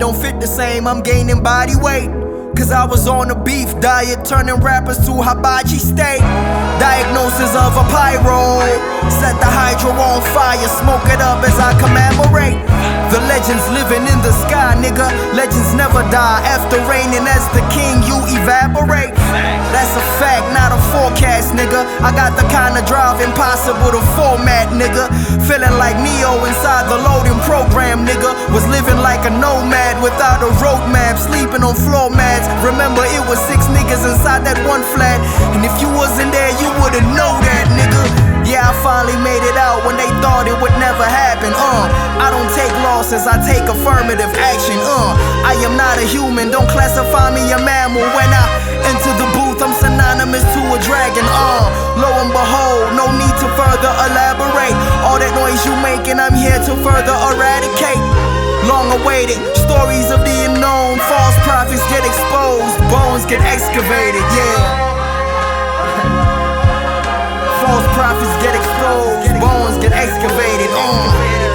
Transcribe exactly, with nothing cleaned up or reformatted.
don't fit the same, I'm gaining body weight. Cause I was on a beef diet, turning rappers to hibachi steak. Diagnosis of a pyro, set the hydro on fire, smoke it up as I commemorate. The legends living in the sky, nigga. Legends never die. After reigning as the king, you evaporate. That's a fact, not a forecast, nigga. I got the kind of drive impossible to format, nigga. Feeling like Neo inside the loading program, nigga. Was living like a nomad without a roadmap, sleeping on floor mats. Remember, it was six niggas inside that one flat, and if you wasn't there, you wouldn't know that, nigga. Yeah, I finally made it out when they thought it would never happen. Uh, I don't take losses, I take affirmative action. Uh, I am not a human, don't classify me a mammal. When I enter the booth, I'm synonymous to a dragon. Uh, lo and behold, no need to further elaborate. All that noise you making, I'm here to further eradicate. Long awaited stories of the unknown, false prophets get exposed, bones get excavated. Yeah. False prophets get exposed, bones get excavated. Uh.